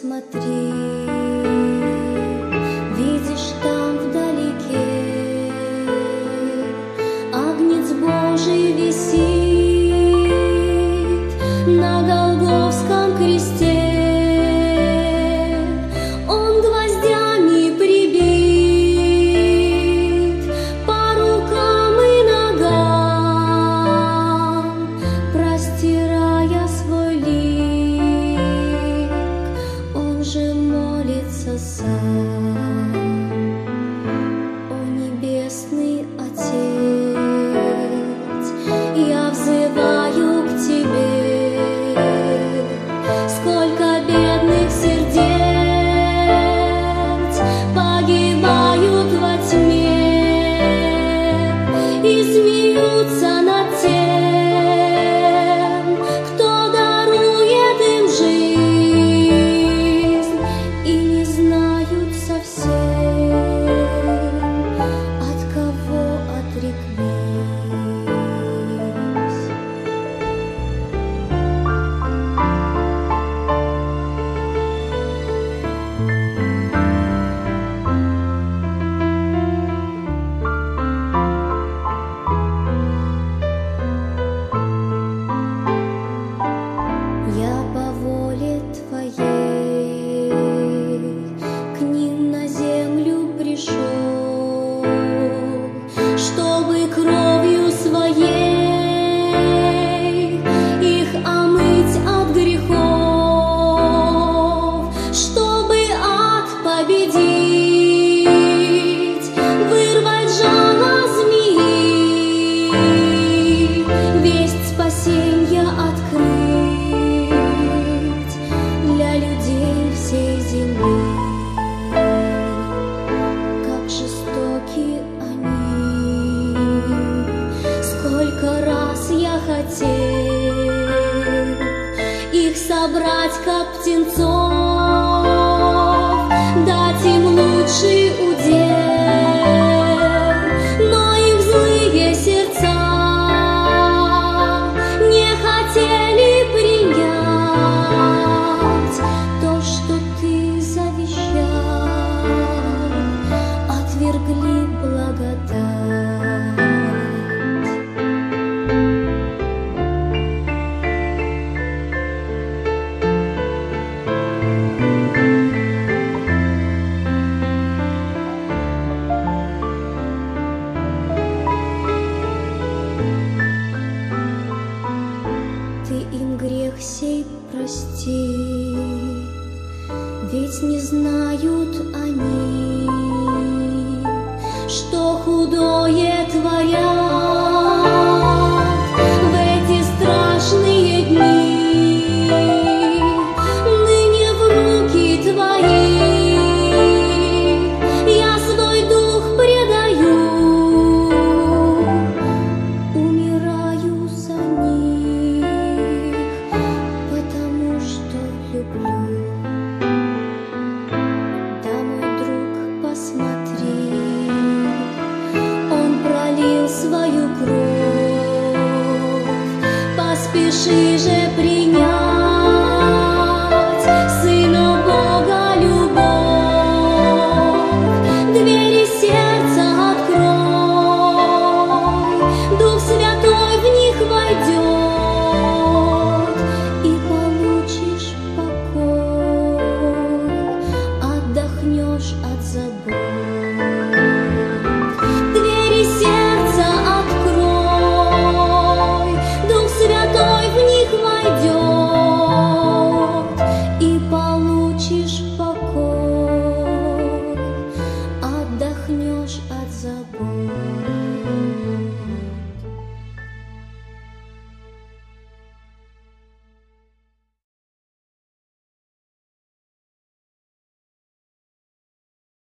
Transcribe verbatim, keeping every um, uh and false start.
посмотри, видишь там вдалеке Агнец Божий висит на Голгофском кресте. Он гвоздями прибит по рукам и ногам, простирая свой лик, он же молится сам. О небесный Отец, я взываю к Тебе. Сколько бедных сердец погибают во тьме и смеются над тем, кто дарует им жизнь, и не знают совсем, от кого отреклись. Я по воле Твоей к ним на землю пришел, чтобы кровью Своей их омыть от грехов, чтобы ад победить, вырвать жало змеи, весть спасенья открыть для людей всей земли. Как жестоки они, сколько раз я хотел их собрать, как птенцов, дать им лучший удел, но их злые сердца не хотели принять то, что Ты завещал, отвергли благодать. Ты им грех сей прости, ведь не знают они, что худое творят в эти страшные дни. Ныне в руки Твои я свой дух предаю, умираю за них, потому что люблю. Да, мой друг, посмотри, он пролил свою кровь, поспеши же при